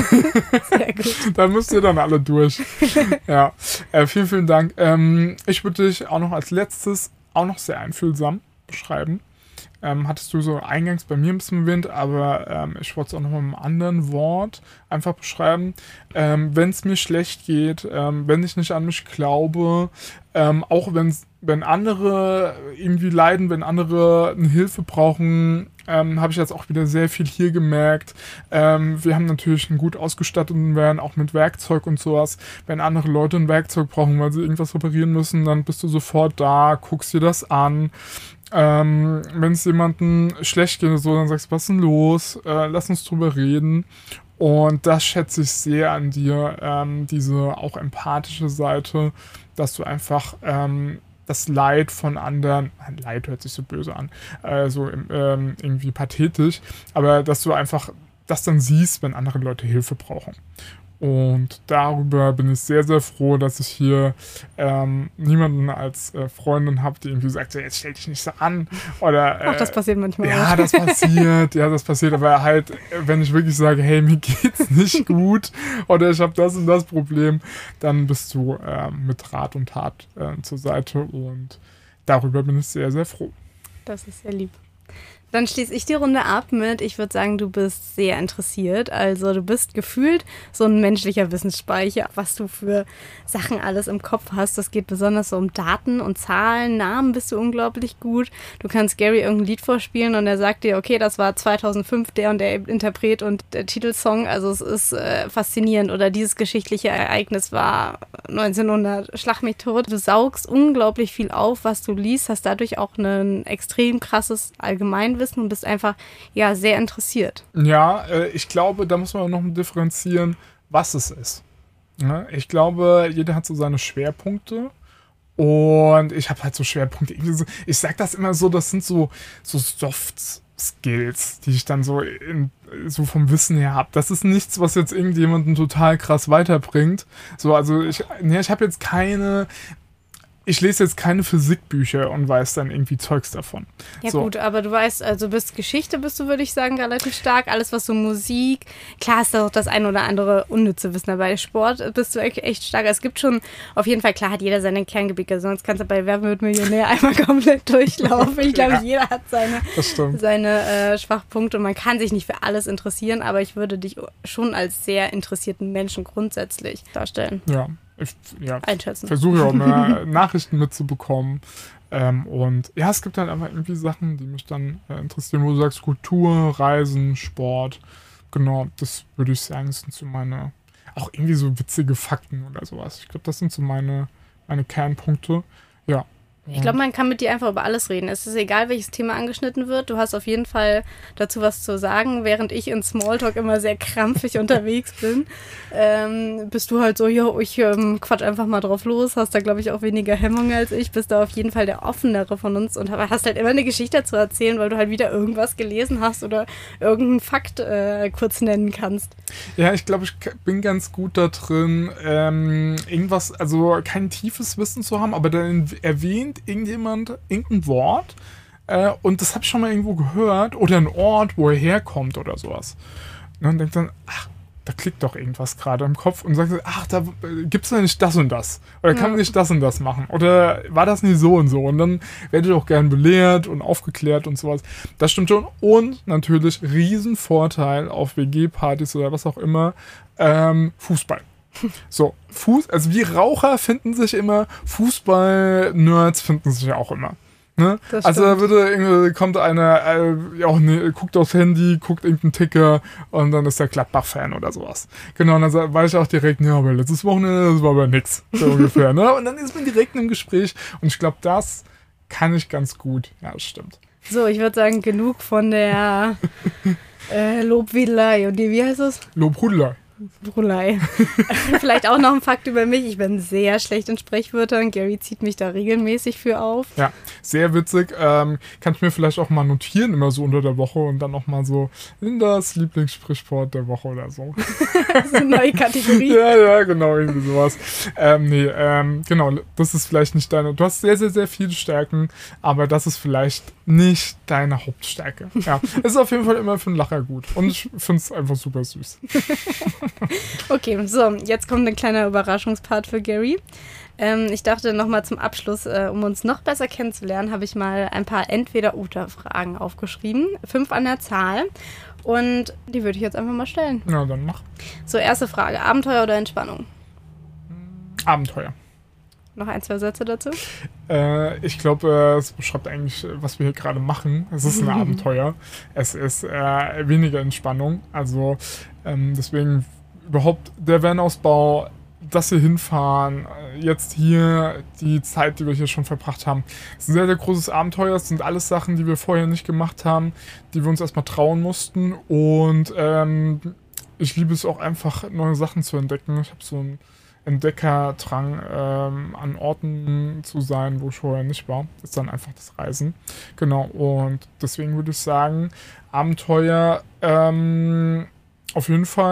Sehr gut. Da müsst ihr dann alle durch. Ja, vielen Dank. Ich würde dich auch noch als letztes auch noch sehr einfühlsam beschreiben. Hattest du so eingangs bei mir ein bisschen erwähnt, aber ich wollte es auch noch mal mit einem anderen Wort einfach beschreiben. Wenn es mir schlecht geht, wenn ich nicht an mich glaube, auch wenn andere irgendwie leiden, wenn andere eine Hilfe brauchen, habe ich jetzt auch wieder sehr viel hier gemerkt. Wir haben natürlich einen gut ausgestatteten Van, auch mit Werkzeug und sowas. Wenn andere Leute ein Werkzeug brauchen, weil sie irgendwas reparieren müssen, dann bist du sofort da, guckst dir das an. Wenn es jemandem schlecht geht, so, dann sagst du, was ist denn los? Lass uns drüber reden. Und das schätze ich sehr an dir, diese auch empathische Seite, dass du einfach das Leid von anderen, Leid hört sich so böse an, so irgendwie pathetisch, aber dass du einfach das dann siehst, wenn andere Leute Hilfe brauchen. Und darüber bin ich sehr, sehr froh, dass ich hier niemanden als Freundin habe, die irgendwie sagt, so, jetzt stell dich nicht so an. Oder, Ach, das passiert manchmal. Ja, das passiert. Aber halt, wenn ich wirklich sage, hey, mir geht's nicht gut oder ich habe das und das Problem, dann bist du mit Rat und Tat zur Seite und darüber bin ich sehr, sehr froh. Das ist sehr lieb. Dann schließe ich die Runde ab mit, ich würde sagen, du bist sehr interessiert. Also du bist gefühlt so ein menschlicher Wissensspeicher, was du für Sachen alles im Kopf hast. Das geht besonders so um Daten und Zahlen, Namen bist du unglaublich gut. Du kannst Gary irgendein Lied vorspielen und er sagt dir, okay, das war 2005 der und der Interpret und der Titelsong. Also es ist faszinierend. Oder dieses geschichtliche Ereignis war 1900, schlag mich tot. Du saugst unglaublich viel auf, was du liest, hast dadurch auch ein extrem krasses Allgemeinwissen und bist einfach ja sehr interessiert. Ja, ich glaube, da muss man noch differenzieren, was es ist. Ja, ich glaube, jeder hat so seine Schwerpunkte und ich habe halt so Schwerpunkte. Ich sag das immer so, das sind so Soft Skills, die ich dann so vom Wissen her habe. Das ist nichts, was jetzt irgendjemanden total krass weiterbringt. So, also ich habe jetzt ich lese jetzt keine Physikbücher und weiß dann irgendwie Zeugs davon. Ja so. Gut, aber du weißt, also Geschichte bist du, würde ich sagen, relativ stark. Alles, was so Musik, klar ist da auch das ein oder andere unnütze Wissen dabei. Sport bist du echt stark. Es gibt schon, auf jeden Fall, klar hat jeder seine Kerngebiete, sonst kannst du bei Wer wird Millionär einmal komplett durchlaufen. Ich glaube, jeder hat seine Schwachpunkte und man kann sich nicht für alles interessieren, aber ich würde dich schon als sehr interessierten Menschen grundsätzlich darstellen. Ja. Ich versuche auch mehr Nachrichten mitzubekommen. Und ja, es gibt halt einfach irgendwie Sachen, die mich dann interessieren, wo du sagst, Kultur, Reisen, Sport. Genau, das würde ich sagen, sind so meine, auch irgendwie so witzige Fakten oder sowas. Ich glaube, das sind so meine Kernpunkte. Ja. Ich glaube, man kann mit dir einfach über alles reden. Es ist egal, welches Thema angeschnitten wird. Du hast auf jeden Fall dazu was zu sagen. Während ich in Smalltalk immer sehr krampfig unterwegs bin, bist du halt so, ich quatsch einfach mal drauf los. Hast da, glaube ich, auch weniger Hemmungen als ich. Bist da auf jeden Fall der Offenere von uns und hast halt immer eine Geschichte zu erzählen, weil du halt wieder irgendwas gelesen hast oder irgendeinen Fakt kurz nennen kannst. Ja, ich glaube, ich bin ganz gut da drin, irgendwas, also kein tiefes Wissen zu haben, aber dann erwähnt irgendjemand irgendein Wort und das habe ich schon mal irgendwo gehört oder ein Ort, wo er herkommt oder sowas. Und denkt dann, ach, da klickt doch irgendwas gerade im Kopf und sagt, ach, da gibt es ja nicht das und das. Oder kann man nicht das und das machen. Oder war das nicht so und so. Und dann werdet ihr auch gern belehrt und aufgeklärt und sowas. Das stimmt schon. Und natürlich Riesenvorteil auf WG-Partys oder was auch immer, Fußball. So, also wir Raucher finden sich immer, Fußball-Nerds finden sich ja auch immer. Ne? Also da kommt einer, guckt aufs Handy, guckt irgendeinen Ticker und dann ist der Gladbach-Fan oder sowas. Genau, und dann weiß ich auch direkt, ja, aber letztes Wochenende, das war aber nix, so ungefähr. Ne? Und dann ist man direkt im Gespräch und ich glaube, das kann ich ganz gut. Ja, das stimmt. So, ich würde sagen, genug von der Lobhudelei. Und wie heißt es? Lobhudelei. Brulei. Vielleicht auch noch ein Fakt über mich. Ich bin sehr schlecht in Sprechwörtern. Gary zieht mich da regelmäßig für auf. Ja, sehr witzig. Kann ich mir vielleicht auch mal notieren, immer so unter der Woche und dann auch mal so in das Lieblingssprichwort der Woche oder so. Das ist eine neue Kategorie. Ja, genau, irgendwie sowas. Genau, das ist vielleicht nicht deine. Du hast sehr, sehr, sehr viele Stärken, aber das ist vielleicht nicht deine Hauptstärke. Ja, es ist auf jeden Fall immer für einen Lacher gut. Und ich finde es einfach super süß. Okay, so, jetzt kommt ein kleiner Überraschungspart für Gary. Ich dachte nochmal zum Abschluss, um uns noch besser kennenzulernen, habe ich mal ein paar Entweder-Oder-Fragen aufgeschrieben. 5 an der Zahl. Und die würde ich jetzt einfach mal stellen. Ja, dann mach. So, erste Frage. Abenteuer oder Entspannung? Abenteuer. Noch 1, 2 Sätze dazu? Ich glaube, es beschreibt eigentlich, was wir hier gerade machen. Es ist ein Abenteuer. Es ist weniger Entspannung. Also deswegen überhaupt der Van-Ausbau, dass wir hinfahren, jetzt hier die Zeit, die wir hier schon verbracht haben. Es ist ein sehr, sehr großes Abenteuer. Es sind alles Sachen, die wir vorher nicht gemacht haben, die wir uns erstmal trauen mussten. Und ich liebe es auch einfach, neue Sachen zu entdecken. Ich habe so einen Entdeckerdrang, an Orten zu sein, wo ich vorher nicht war. Das ist dann einfach das Reisen. Genau, und deswegen würde ich sagen, Abenteuer auf jeden Fall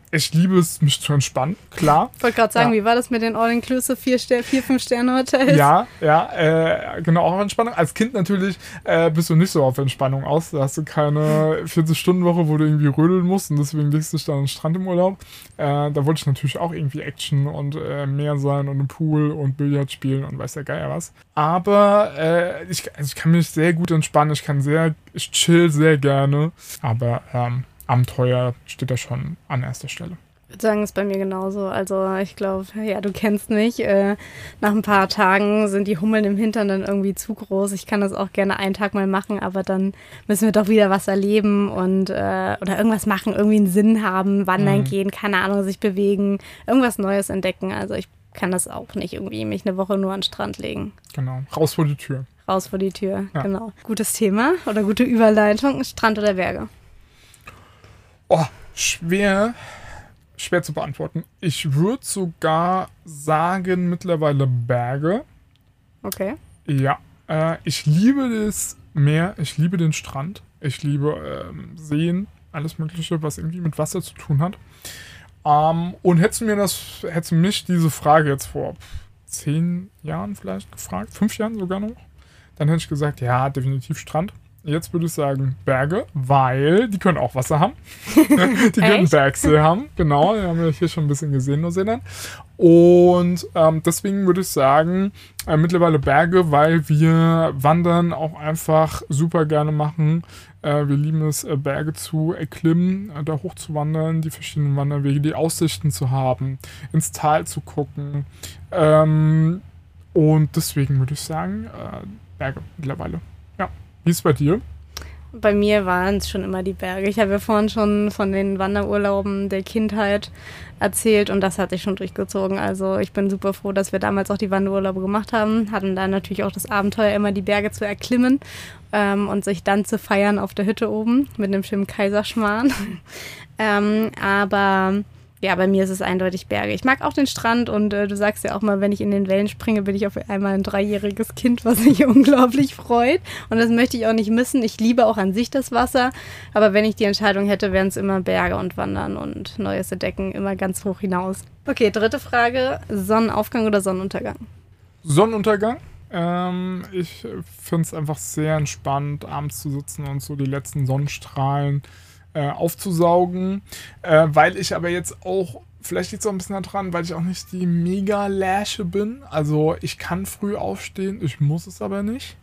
ich liebe es, mich zu entspannen, klar. Ich wollte gerade sagen, wie war das mit den All-Inclusive 4-5-Sterne-Hotels? Ja, genau, auch Entspannung. Als Kind natürlich bist du nicht so auf Entspannung aus. Da hast du keine 40-Stunden-Woche, wo du irgendwie rödeln musst und deswegen legst du dich dann an den Strand im Urlaub. Da wollte ich natürlich auch irgendwie Action und Meer sein und im Pool und Billard spielen und weiß der Geier was. Aber ich kann mich sehr gut entspannen. Ich chill sehr gerne. Aber Abenteuer steht da schon an erster Stelle. Ich würde sagen, ist bei mir genauso. Also ich glaube, ja, du kennst mich. Nach ein paar Tagen sind die Hummeln im Hintern dann irgendwie zu groß. Ich kann das auch gerne einen Tag mal machen, aber dann müssen wir doch wieder was erleben und oder irgendwas machen, irgendwie einen Sinn haben, wandern gehen, keine Ahnung, sich bewegen, irgendwas Neues entdecken. Also ich kann das auch nicht irgendwie mich eine Woche nur an den Strand legen. Genau, raus vor die Tür. Raus vor die Tür, ja. Genau. Gutes Thema oder gute Überleitung, Strand oder Berge? Oh, schwer zu beantworten. Ich würde sogar sagen, mittlerweile Berge. Okay. Ja, ich liebe das Meer, ich liebe den Strand, ich liebe Seen, alles Mögliche, was irgendwie mit Wasser zu tun hat. Und hättest du mich diese Frage jetzt vor 10 Jahren vielleicht gefragt, 5 Jahren sogar noch, dann hätte ich gesagt, ja, definitiv Strand. Jetzt würde ich sagen Berge, weil die können auch Wasser haben. Die können Bergsee haben, genau. Die haben wir hier schon ein bisschen gesehen, Neuseeland. Und deswegen würde ich sagen, mittlerweile Berge, weil wir Wandern auch einfach super gerne machen. Wir lieben es, Berge zu erklimmen, da hochzuwandern, die verschiedenen Wanderwege, die Aussichten zu haben, ins Tal zu gucken. Und deswegen würde ich sagen, Berge mittlerweile. Ja. Wie ist es bei dir? Bei mir waren es schon immer die Berge. Ich habe ja vorhin schon von den Wanderurlauben der Kindheit erzählt und das hat sich schon durchgezogen. Also ich bin super froh, dass wir damals auch die Wanderurlaube gemacht haben. Hatten dann natürlich auch das Abenteuer, immer die Berge zu erklimmen und sich dann zu feiern auf der Hütte oben mit einem schönen Kaiserschmarrn. Aber ja, bei mir ist es eindeutig Berge. Ich mag auch den Strand und du sagst ja auch mal, wenn ich in den Wellen springe, bin ich auf einmal ein 3-jähriges Kind, was mich unglaublich freut. Und das möchte ich auch nicht missen. Ich liebe auch an sich das Wasser, aber wenn ich die Entscheidung hätte, wären es immer Berge und Wandern und Neues entdecken, immer ganz hoch hinaus. Okay, 3. Frage, Sonnenaufgang oder Sonnenuntergang? Sonnenuntergang. Ich finde es einfach sehr entspannt, abends zu sitzen und so die letzten Sonnenstrahlen aufzusaugen, weil ich aber jetzt auch, vielleicht liegt es auch ein bisschen daran, weil ich auch nicht die Mega-Läsche bin, also ich kann früh aufstehen, ich muss es aber nicht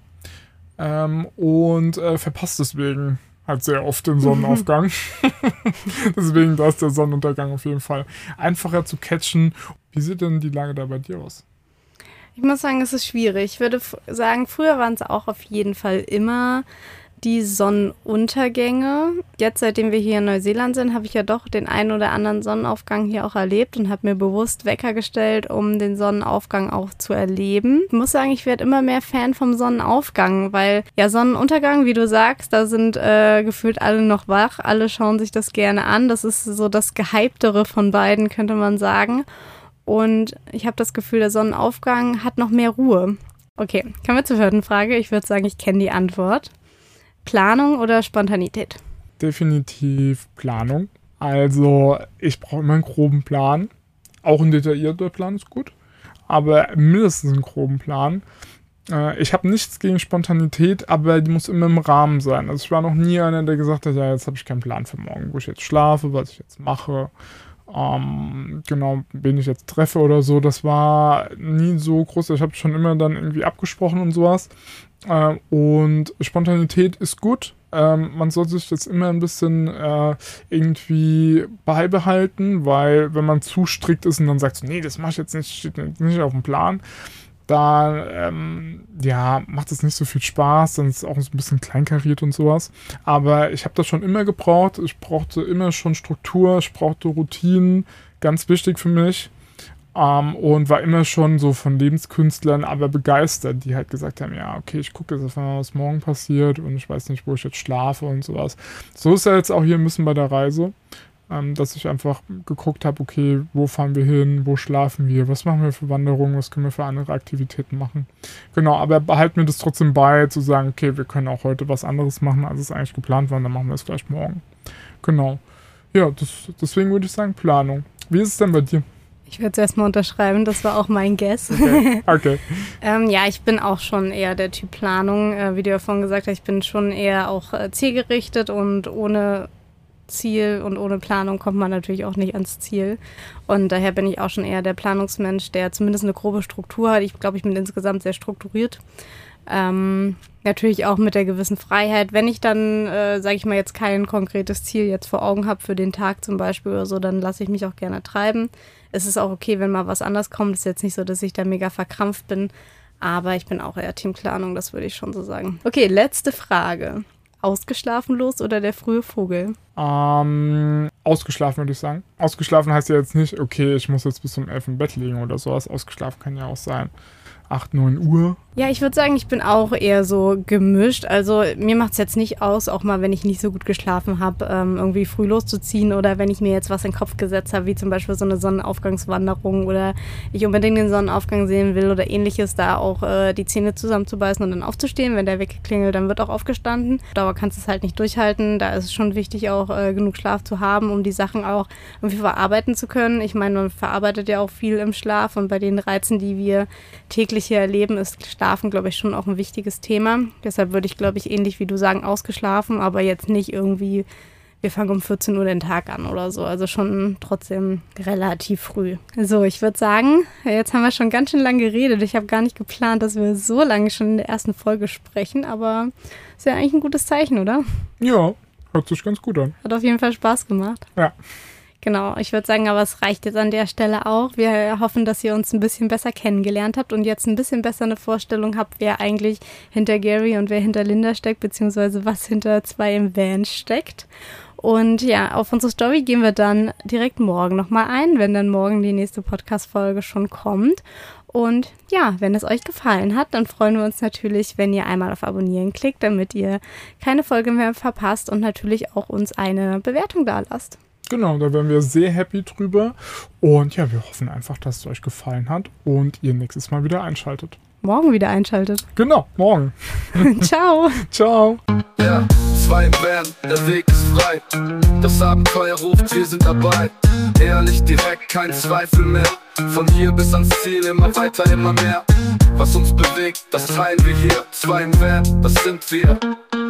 und verpasse deswegen halt sehr oft den Sonnenaufgang. Deswegen da ist der Sonnenuntergang auf jeden Fall einfacher zu catchen. Wie sieht denn die Lage da bei dir aus? Ich muss sagen, es ist schwierig. Ich würde sagen, früher waren es auch auf jeden Fall immer die Sonnenuntergänge. Jetzt, seitdem wir hier in Neuseeland sind, habe ich ja doch den einen oder anderen Sonnenaufgang hier auch erlebt und habe mir bewusst Wecker gestellt, um den Sonnenaufgang auch zu erleben. Ich muss sagen, ich werde immer mehr Fan vom Sonnenaufgang, weil ja Sonnenuntergang, wie du sagst, da sind gefühlt alle noch wach, alle schauen sich das gerne an. Das ist so das Gehyptere von beiden, könnte man sagen. Und ich habe das Gefühl, der Sonnenaufgang hat noch mehr Ruhe. Okay, kommen wir zur 4. Frage. Ich würde sagen, ich kenne die Antwort. Planung oder Spontanität? Definitiv Planung. Also ich brauche immer einen groben Plan. Auch ein detaillierter Plan ist gut, aber mindestens einen groben Plan. Ich habe nichts gegen Spontanität, aber die muss immer im Rahmen sein. Also ich war noch nie einer, der gesagt hat, ja, jetzt habe ich keinen Plan für morgen, wo ich jetzt schlafe, was ich jetzt mache. Genau, wen ich jetzt treffe oder so, das war nie so groß. Ich habe schon immer dann irgendwie abgesprochen und sowas. Und Spontanität ist gut. Man sollte sich das immer ein bisschen irgendwie beibehalten, weil wenn man zu strikt ist und dann sagt, so, nee, das mache ich jetzt nicht, steht nicht auf dem Plan, dann macht es nicht so viel Spaß, dann ist es auch ein bisschen kleinkariert und sowas. Aber ich habe das schon immer gebraucht. Ich brauchte immer schon Struktur, ich brauchte Routinen, ganz wichtig für mich. Und war immer schon so von Lebenskünstlern aber begeistert, die halt gesagt haben, ja, okay, ich gucke jetzt einfach mal, was morgen passiert und ich weiß nicht, wo ich jetzt schlafe und sowas. So ist ja jetzt auch hier ein bisschen bei der Reise, dass ich einfach geguckt habe, okay, wo fahren wir hin, wo schlafen wir, was machen wir für Wanderungen, was können wir für andere Aktivitäten machen. Genau, aber behalten mir das trotzdem bei, zu sagen, okay, wir können auch heute was anderes machen, als es eigentlich geplant war, dann machen wir es gleich morgen. Genau. Ja, deswegen würde ich sagen Planung. Wie ist es denn bei dir? Ich würde es erstmal unterschreiben, das war auch mein Guess. Okay. Ja, ich bin auch schon eher der Typ Planung. Wie du ja vorhin gesagt hast, ich bin schon eher auch zielgerichtet und ohne Ziel und ohne Planung kommt man natürlich auch nicht ans Ziel. Und daher bin ich auch schon eher der Planungsmensch, der zumindest eine grobe Struktur hat. Ich glaube, ich bin insgesamt sehr strukturiert. Natürlich auch mit der gewissen Freiheit. Wenn ich dann, sage ich mal, jetzt kein konkretes Ziel jetzt vor Augen habe für den Tag zum Beispiel oder so, dann lasse ich mich auch gerne treiben. Es ist auch okay, wenn mal was anderes kommt. Es ist jetzt nicht so, dass ich da mega verkrampft bin, aber ich bin auch eher Teamplanung, das würde ich schon so sagen. Okay, letzte Frage. Ausgeschlafen los oder der frühe Vogel? Ausgeschlafen würde ich sagen. Ausgeschlafen heißt ja jetzt nicht, okay, ich muss jetzt bis um 11 im Bett liegen oder sowas. Ausgeschlafen kann ja auch sein 8, 9 Uhr. Ja, ich würde sagen, ich bin auch eher so gemischt. Also mir macht es jetzt nicht aus, auch mal, wenn ich nicht so gut geschlafen habe, irgendwie früh loszuziehen oder wenn ich mir jetzt was in den Kopf gesetzt habe, wie zum Beispiel so eine Sonnenaufgangswanderung oder ich unbedingt den Sonnenaufgang sehen will oder ähnliches, da auch die Zähne zusammenzubeißen und dann aufzustehen. Wenn der Wecker klingelt, dann wird auch aufgestanden. Dauer kannst du es halt nicht durchhalten. Da ist es schon wichtig, auch genug Schlaf zu haben, um die Sachen auch irgendwie verarbeiten zu können. Ich meine, man verarbeitet ja auch viel im Schlaf und bei den Reizen, die wir täglich hier erleben, ist Schlafen, glaube ich, schon auch ein wichtiges Thema. Deshalb würde ich, glaube ich, ähnlich wie du sagen, ausgeschlafen, aber jetzt nicht irgendwie, wir fangen um 14 Uhr den Tag an oder so. Also schon trotzdem relativ früh. So, ich würde sagen, jetzt haben wir schon ganz schön lange geredet. Ich habe gar nicht geplant, dass wir so lange schon in der ersten Folge sprechen, aber ist ja eigentlich ein gutes Zeichen, oder? Ja, hört sich ganz gut an. Hat auf jeden Fall Spaß gemacht. Ja. Genau, ich würde sagen, aber es reicht jetzt an der Stelle auch. Wir hoffen, dass ihr uns ein bisschen besser kennengelernt habt und jetzt ein bisschen besser eine Vorstellung habt, wer eigentlich hinter Gary und wer hinter Linda steckt, beziehungsweise was hinter 2 im Van steckt. Und ja, auf unsere Story gehen wir dann direkt morgen nochmal ein, wenn dann morgen die nächste Podcast-Folge schon kommt. Und ja, wenn es euch gefallen hat, dann freuen wir uns natürlich, wenn ihr einmal auf Abonnieren klickt, damit ihr keine Folge mehr verpasst und natürlich auch uns eine Bewertung da lasst. Genau, da wären wir sehr happy drüber. Und ja, wir hoffen einfach, dass es euch gefallen hat und ihr nächstes Mal wieder einschaltet. Morgen wieder einschaltet. Genau, morgen. Ciao. Ciao. Ja, 2 im Van, der Weg ist frei. Das Abenteuer ruft, wir sind dabei. Ehrlich, direkt, kein Zweifel mehr. Von hier bis ans Ziel, immer weiter, immer mehr. Was uns bewegt, das teilen wir hier. 2 im Van, das sind wir.